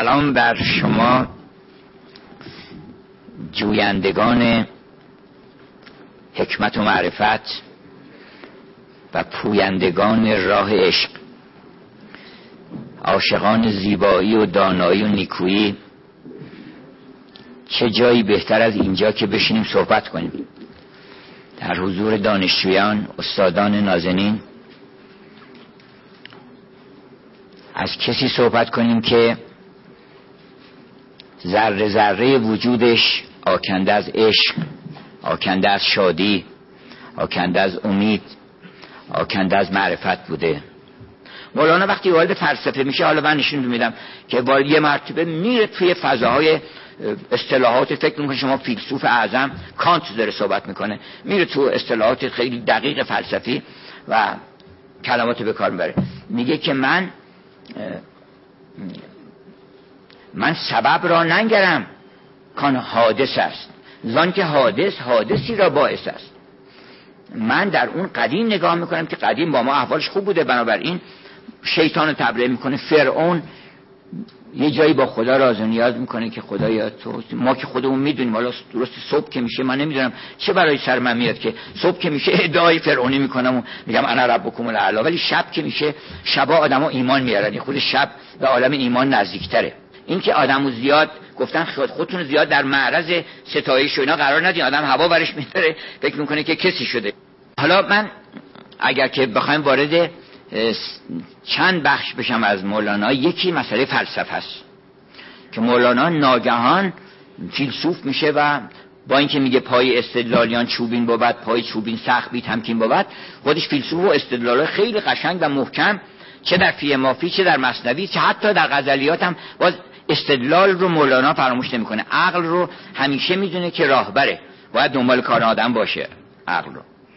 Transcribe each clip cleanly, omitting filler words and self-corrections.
سلام بر شما جویندگان حکمت و معرفت و پویندگان راه عشق، عاشقان زیبایی و دانایی و نیکویی. چه جایی بهتر از اینجا که بشینیم صحبت کنیم در حضور دانشجویان، استادان نازنین، از کسی صحبت کنیم که ذره ذره وجودش آکنده از عشق، آکنده از شادی، آکنده از امید، آکنده از معرفت بوده. مولانا وقتی وارد فلسفه میشه، حالا من نشون میدم که وارد یه مرتبه میره توی فضاهای اصطلاحات، فکر میکنه شما فیلسوف اعظم کانت داره صحبت میکنه، میره تو اصطلاحات خیلی دقیق فلسفی و کلمات به کار میبره. میگه که من سبب را ننگرم کان حادث است، زان که حادثی را باعث است. من در اون قدیم نگاه میکنم که قدیم با ما احوالش خوب بوده، بنابراین شیطان رو تبرئه میکنه. فرعون یه جایی با خدا راز و نیاز میکنه که خدایا تو، ما که خودمون میدونیم، حالا درست صبح که میشه من نمیدونم چه برای سر من میاد که صبح که میشه ادعای فرعونی میکنم و میگم انا ربکم الاعلی، ولی شب که میشه شبا آدما ایمان میارن، خود شب به عالم ایمان نزدیکتره. این که آدمو زیاد گفتن خودتون زیاد در معرض ستایش و اینا قرار ندین، آدم هوا برش میذاره فکر میکنه که کسی شده. حالا من اگر که بخوایم وارد چند بخش بشم از مولانا، یکی مسئله فلسفه است که مولانا ناگهان فیلسوف میشه و با اینکه میگه پای استدلالیان چوبین بود، پای چوبین سخت بی تمکین بود، خودش فیلسوف و استدلال خیلی قشنگ و محکم، چه در فی مافی، چه در مثنوی، چه حتی در غزلیات هم باز استدلال رو مولانا فراموش نمیکنه. عقل رو همیشه میدونه که راهبره، باید دنبال کار آدم باشه عقل رو.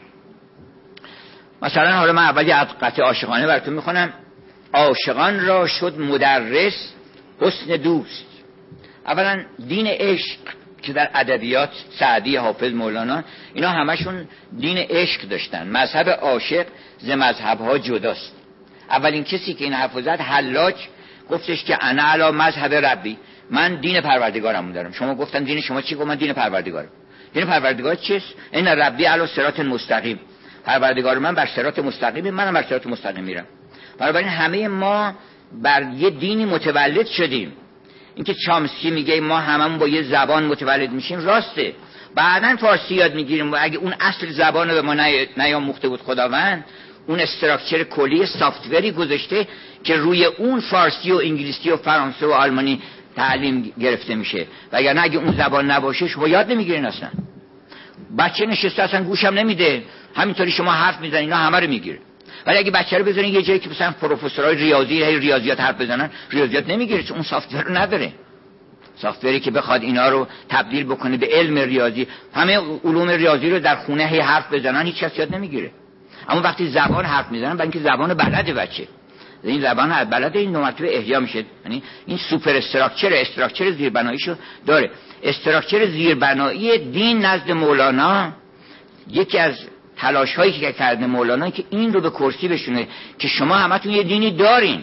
مثلا حالا من اولی از قطعه عاشقانه براتون میخونم. عاشقان را شد مدرس حسن دوست. اولا دین عشق که در ادبیات سعدی، حافظ، مولانا، اینا همشون دین عشق داشتن. مذهب عاشق ز مذهبها جداست. اولین کسی که این حرف زد حلاج گفتش که انا علی مذهب ربی، من دین پروردگارم دارم. شما گفتن دین شما چی؟ گفت من دین پروردگارم. دین پروردگار چیست؟ ان ربی علی صراط مستقیم، پروردگار من بر صراط مستقیم، منم بر صراط مستقیم میرم. بنابراین همه ما بر یه دینی متولد شدیم. اینکه چامسکی میگه ما هممون با یه زبان متولد میشیم راسته، بعدن فارسی یاد میگیریم و اگه اون اصل زبان رو به ما نیاموخته بود خداوند، اون استراکچر کلی سافتوری گذاشته که روی اون فارسی و انگلیسی و فرانسه و آلمانی تعلیم گرفته میشه، وگرنه اگه اون زبان نباشه شما یاد نمیگیرین. اصلا بچه نشسته اصلا گوشم نمیده، همینطوری شما حرف میزنین اینا همه رو میگیره. ولی اگه بچه رو بذارین یه جایی که مثلا پروفسورای ریاضیات حرف بزنن، ریاضیات نمیگیره چون اون سافتور رو نداره. سافتوری که بخواد اینا رو تبدیل بکنه به علم ریاضی، همه علوم ریاضی رو در خونه حرف بزنن هیچ کس یاد نمیگیره. اما وقتی زبان حرف میزنن، برای اینکه زبان بلده بچه، این زبان بلده، این مرتبه احیا میشه. یعنی این سوپر استراکچر زیربناییشو داره. استراکچر زیربنایی دین نزد مولانا، یکی از تلاش هایی که کرده مولانا که این رو به کرسی بشونه که شما همتون یه دینی دارین.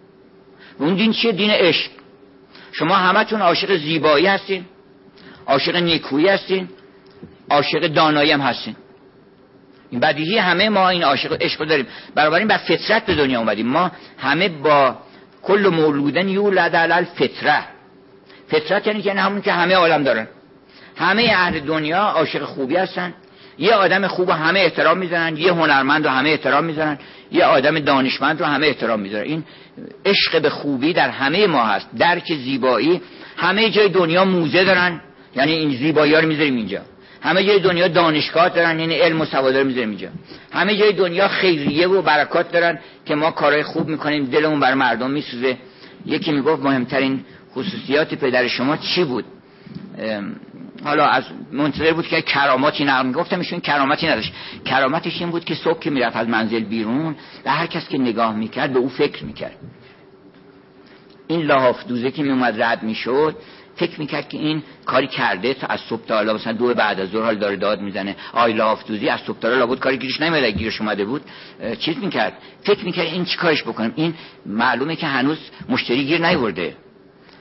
اون دین چیه؟ دین عشق. شما همتون عاشق زیبایی هستین، عاشق نیکویی هستین، عاشق دانایی هم هستین. این بدیهی، همه ما این عشق داریم. بنابراین بر فطرت به دنیا اومدیم. ما همه با کل مولودن یولد علی الفطره. فطرت یعنی که همون که همه عالم دارن. همه اهل دنیا عاشق خوبی هستن. یه آدم خوب رو همه احترام میذارن، یه هنرمند رو همه احترام میذارن، یه آدم دانشمند رو همه احترام میذارن. این عشق به خوبی در همه ما هست. درک زیبایی، همه جای دنیا موزه دارن، یعنی این زیبایی ها رو میذاریم اینجا. همه جای دنیا دانشگاه دارن، یعنی علم و سواد رو میذاریم اینجا. همه جای دنیا خیریه و برکات دارن که ما کارهای خوب میکنیم، دلمون بر مردم میسوزه. یکی میگفت مهمترین خصوصیات پدر شما چی بود؟ حالا از منتظر بود که کراماتی نقل، گفتم ایشون کراماتی نداشت. کراماتش این بود که صبح که میرفت از منزل بیرون، به هر کس که نگاه میکرد به او فکر میکرد. این لاحاف دوزه که میومد رد میشد، فکر میکرد که این کاری کرده تا از صبح تا حالا، مثلا 2 بعد از ظهر حال داره داد میزنه، آی لاحاف دوزی از صبح تا حالا لابد کاری گیرش نمیاد، گیرش اومده بود چیز میکرد، فکر میکرد این چیکارش بکنم، این معلومه که هنوز مشتری گیر نیورده،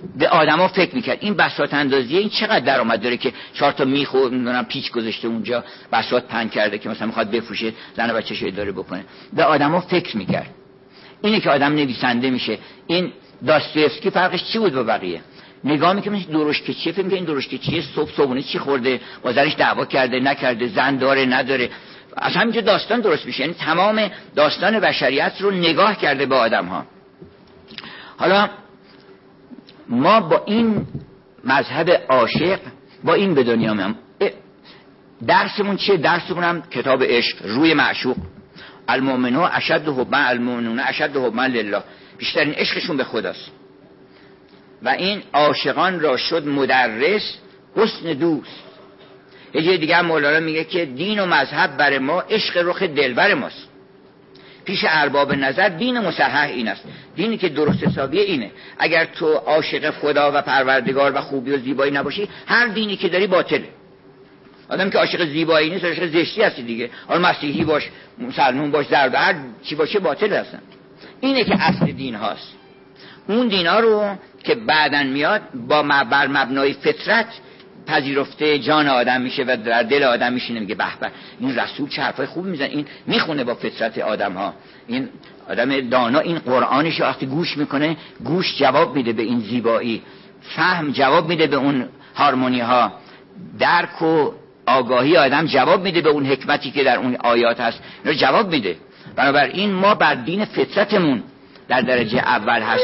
به آدما فکر میکرد. این بساط اندازی این چقدر درآمد داره که 4 تا میخ و پیچ گذاشته اونجا بساط پهن کرده که مثلا میخواد بفروشه زن و بچه‌شو اداره بکنه. به آدما فکر میکرد. اینه که آدم نویسنده میشه. این داستویفسکی فرقش چی بود با بقیه؟ نگاه میکنه درشکه چیه، فکر میکنه این درشکه چیه، صبحونه چی خورده، با زنش دعوا کرده نکرده، زن داره نداره. از همینجا داستان درست میشه. یعنی تمام داستان بشریت رو نگاه کرده به آدم ها. حالا ما با این مذهب عاشق با این به دنیا میام. درسمون چیه؟ درسمون هم کتاب عشق، روی معشوق. المؤمنون اشد حبا لله، بیشترین عشقشون به خداست. و این عاشقان را شد مدرس حسن دوست. یه جای دیگه مولانا میگه که دین و مذهب بر ما عشق رخ دلبر ماست. پیش ارباب نظر دین مصحح این است. دینی که درست حسابیه اینه. اگر تو عاشق خدا و پروردگار و خوبی و زیبایی نباشی، هر دینی که داری باطله. آدم که عاشق زیبایی نیست، عاشق زشتی هستی دیگه. حالا مسیحی باش، مسلمان باش، زرد، هر چی باشه باطل هستن. اینه که اصل دین هاست. اون دینا رو که بعدن میاد با بر مبنای فطرت پذیرفته جان آدم میشه و در دل آدم میشینه. میگه به به این رسول چه حرفای خوب میزنه، این میخونه با فطرت آدم ها. این آدم دانا این قرآنش وقتی گوش میکنه، گوش جواب میده به این زیبایی، فهم جواب میده به اون هارمونی ها، درک و آگاهی آدم جواب میده به اون حکمتی که در اون آیات هست، اینو جواب میده. بنابراین ما بر دین فطرتمون در درجه اول هست.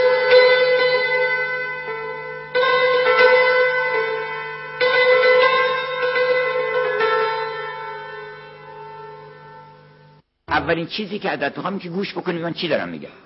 اولین چیزی که ازت میخوام که گوش بکنی من چی دارم میگم.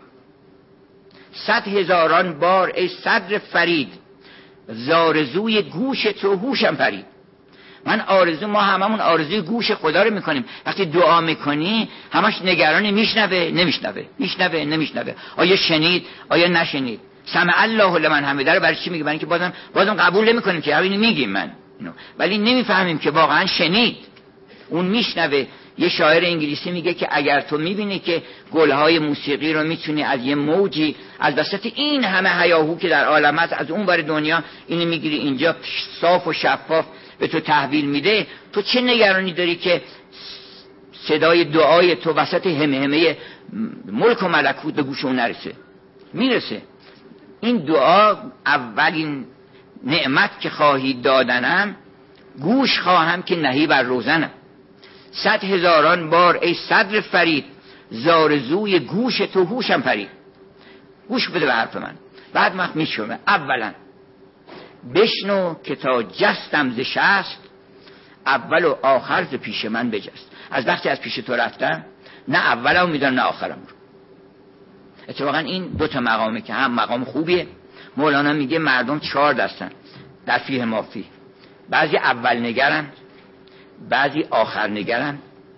100,000 بار ای صدر فرید، زارزوی گوش تو هوشم پرید. ما هممون آرزوی گوش خدا رو میکنیم. وقتی دعا میکنی همش نگرانی میشنوه. آیا شنید آیا نشنید؟ سمع الله لمن حمیده رو برای چی میگه؟ برای اینکه بازم قبول نمیکنیم که همین میگیم من اینو، ولی نمیفهمیم که واقعا شنید. اون میشنوه. یه شاعر انگلیسی میگه که اگر تو میبینی که گلهای موسیقی رو میتونی از یه موجی از وسط این همه هیاهو که در عالم هست از اون ور دنیا اینو میگیری اینجا صاف و شفاف به تو تحویل میده، تو چه نگرانی داری که صدای دعای تو وسط همه ملک و ملکوت به گوش اون نرسه؟ میرسه. این دعا اولین نعمت که خواهی دادنم، گوش خواهم که نهی بر روزنم. 100,000 بار ای صدر فرید، زارزوی گوش تو هوشم پرید. گوش بده به حرف من. بعد وقت میشومه. اولا بشنو که تا جستم ز شست، اول و آخر ز پیش من بجست. از وقتی از پیش تو رفتم نه اولم میدونم نه آخرم رو. اتفاقا این 2 تا مقامه که هم مقام خوبیه. مولانا میگه مردم 4 دستن در فیه مافی. بعضی اول نگرن، بعضی آخر نگرن،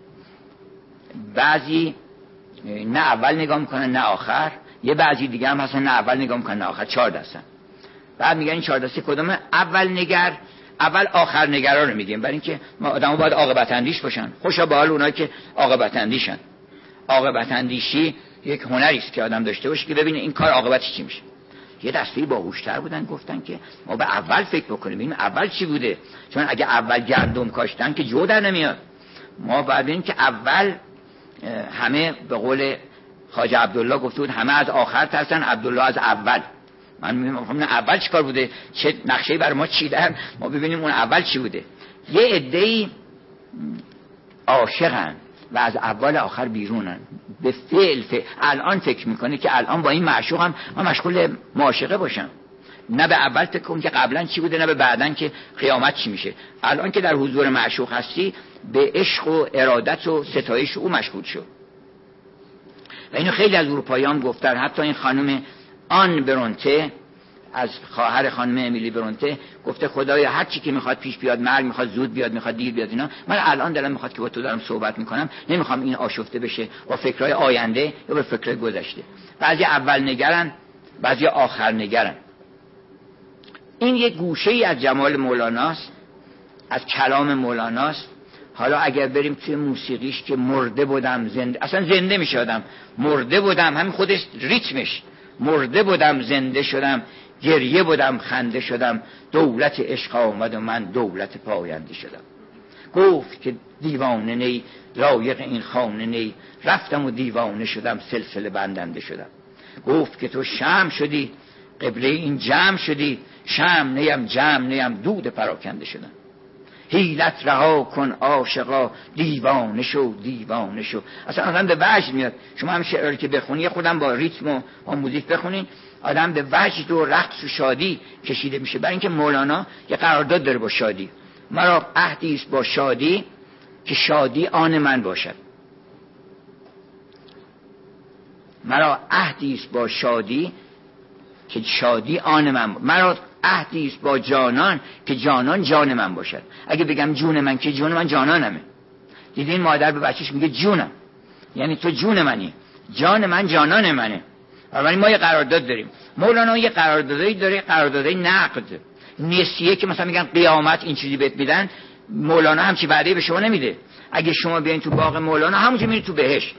بعضی نه اول نگاه میکنن نه آخر، یه بعضی دیگه هم هستن نه اول نگاه میکنن نه آخر. 4 دستن. بعد میگن این 4 دسته کدومه؟ اول نگر، اول آخر نگرا رو میگیم، برای اینکه ما آدمو باید عاقبت اندیش باشن. خوشا به حال اونایی که عاقبت اندیشن. عاقبت اندیشی یک هنری است که آدم داشته باشه که ببینه این کار عاقبتش چی میشه. یه دسته باهوشتر بودن گفتن که ما به اول فکر بکنیم ببینیم اول چی بوده، چون اگه اول گندم کاشتن که جو در نمیاد. ما بعد این که اول همه به قول خواجه عبدالله گفته بود همه از آخر ترسن، عبدالله از اول. من میگم اول چیکار بوده، چه نقشه‌ای برای ما چیدن، ما ببینیم اون اول چی بوده. یه عده‌ای عاشقن و از اول آخر بیرونن، به فعل الان فکر میکنه که الان با این معشوقم من مشغول معاشقه باشم. نه به اول فکر کن که قبلا چی بوده، نه به بعدن که قیامت چی میشه. الان که در حضور معشوق هستی به عشق و ارادت و ستایش او مشغول شو. و اینو خیلی از اروپاییان گفتن. حتی این خانم آن برونته از خواهر خانم امیلی برونته گفته خدایا هر چی که میخواد پیش بیاد، مرگ میخواد زود بیاد، میخواد دیر بیاد، اینا من الان دلم میخواد که با تو دارم صحبت میکنم، نمیخوام این آشفته بشه با فکرهای آینده یا با فکرهای گذشته. بعضی اول نگرن، بعضی آخر نگرن. این یک گوشه‌ای از جمال مولاناست، از کلام مولاناست. حالا اگر بریم توی موسیقیش که مرده بودم زنده، اصلا زنده میشه آدم. مرده بودم همین خودش ریتمش، مرده بودم زنده شدم، گریه بودم خنده شدم، دولت عشق آمد و من دولت پاینده شدم. گفت که دیوانه نی، لایق این خانه نی، رفتم و دیوانه شدم، سلسله بندنده شدم. گفت که تو شمع شدی، قبله این جمع شدی، شمع نیم جمع نیم، دود پراکنده شدم. حیلت رها کن عاشقا، دیوانه شو دیوانه شو. اصلا آدم به وجد میاد. شما هم شعری که بخونی خودم با ریتم و موزیک بخونین، آدم به وجد و رقص و شادی کشیده میشه. برای اینکه مولانا یه قرارداد داره با شادی. مرا عهدی است با شادی که شادی آن من باشد. مرا عهدی است با شادی که شادی آن من. مرا عهدی است با جانان که جانان جان من باشد. اگه بگم جون من که جون من جانانمه. دیدین مادر به بچهش میگه جونم، یعنی تو جون منی، جان من جانان منه. ولی ما یه قرارداد داریم. مولانا یه قراردادی داره، قراردادی نقد. نسیه که مثلا میگن قیامت این چیزی بهت میدن، مولانا همچی وعده به شما نمیده. اگه شما بیاین تو باغ مولانا همونجا میرید تو بهشت.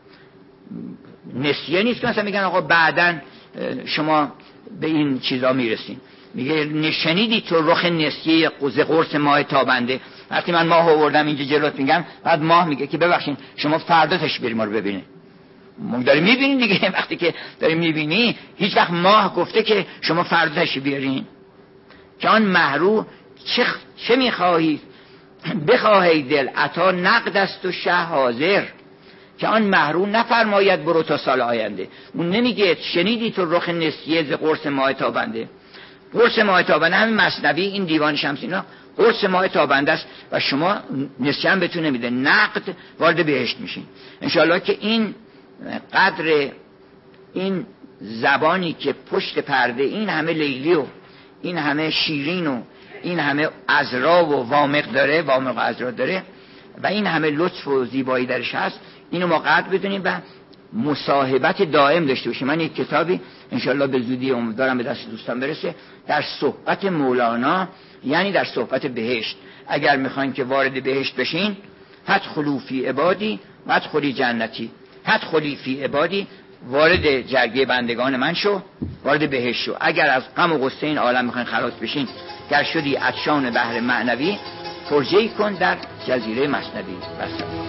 نسیه نیست که مثلا میگن آقا بعدن شما به این چیزا میرسین. میگه نشنیدی تو رخ نسیه قرص ماه تابنده. وقتی من ماه آوردم اینجا جلوت میگم، بعد ماه میگه که ببخشید شما فردا تشبیر ما رو ببینید. ما داریم میبینیم دیگه. وقتی که داریم میبینی، هیچ وقت ماه گفته که شما فردا تشبیر بیارین. که آن محرو چه میخواهی بخواهی دل، عطا نقد است و شه حاضر. که آن محرو نفرماید برو تا سال آینده. اون نمیگه شنیدی تو رخ نسیه ز قرص ماه تابنده. قرص ماه تابنده همین مثنوی، این دیوان شمس، اینا قرص ماه تابنده است و شما نسیه هم بهتون نمیده، نقد وارد بهشت میشین انشاءالله. که این قدر این زبانی که پشت پرده این همه لیلی و این همه شیرین و این همه عذرا و وامق داره، وامق و عذرا داره و این همه لطف و زیبایی درش هست، اینو ما قدر بدونیم و مصاحبت دائم داشته باشیم. من یک کتابی انشاءالله به زودی امیدوارم به دست دوستان برسه در صحبت مولانا، یعنی در صحبت بهشت. اگر میخواین که وارد بهشت بشین، فادخلوا فی عبادی وادخلی جنتی. فادخلی فی عبادی، وارد جرگه بندگان من شو، وارد بهشت شو. اگر از غم و غصه این عالم میخواین خلاص بشین، گر شدی عطشان بحر معنوی، فرجه‌ای کن در جزیره مثنوی. بس.